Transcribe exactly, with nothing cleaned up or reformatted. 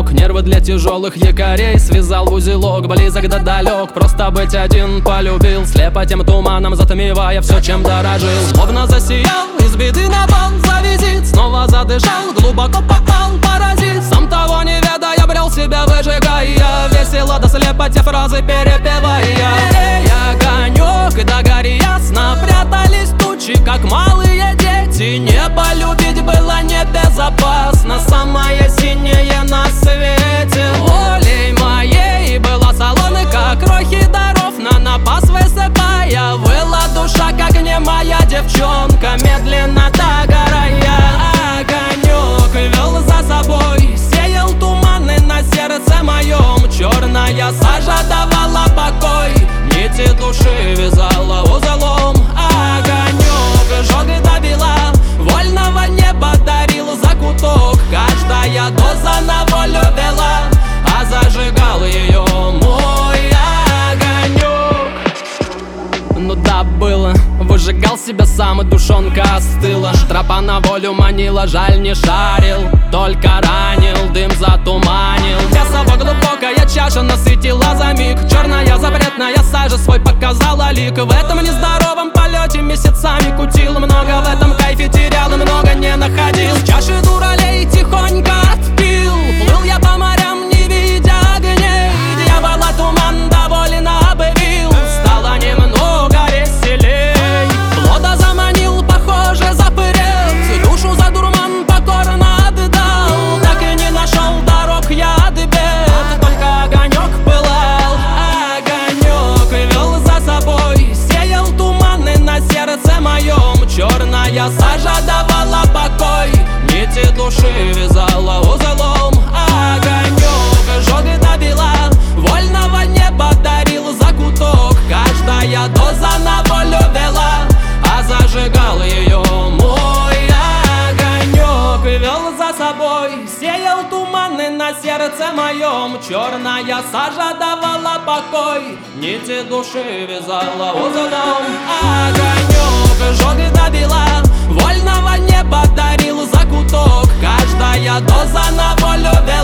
помог. Нервы для тяжелых якорей связал в узелок. Близок да далек, просто быть один полюбил. Слепо тем туманом затмевая все, чем дорожил. Словно засиял, из беды напал за визит. Снова задышал, глубоко попал паразит. Сам того не ведая, брел себя выжигая. Весело да слепо те фразы перепевая. Эй, огонек, да гори ясно, прятались тучи, как малые дети. Не полюбить было небезопасно, самое синее на свете. Волей моей была салоны, как крохи даров, на напас высыпая. Выла душа, как немая девчонка, медленно догорая. Огонек вел за собой, сеял туманы на сердце моем. Черная сажа давала покой, нити души вязала узелом. Огонек жёг и добила, вольного неба дарил закуток. Каждая доза на волю вела, а зажигал ее мой огонек. Ну да, было, выжигал себя сам, и душонка остыла. Тропа на волю манила, жаль не шарил, только ранил, дым затуманил. Весово глубокая чаша насытила за миг. Черная запретная сажа свой показала лик. В этом нездоровом полете месяцами кутил. Много в этом кайфе терял и много не находил. С чаши дуралей тихонько отпил. Плыл я по морям, не видя огней. Дьявола туман довольно обвил. Стало немного веселей. Плода заманил, похоже, запырец. Душу за дурман покорно отдал. Так и не нашел дорог я от бед. Только огонек пылал. Огонек вел за собой, сеял туманы на сердце моем. Черная сажа давала покой, нити души вязала узелом. Огонек жёг и добила, вольного неба дарил закуток. Каждая доза на волю вела, а зажигал ее мой огонек. Вел за собой, сеял туманы на сердце моем. Черная сажа давала покой, нити души вязала узелом. Огонек жёг и добила, вольного неба дарил закуток. Каждая доза на волю вела,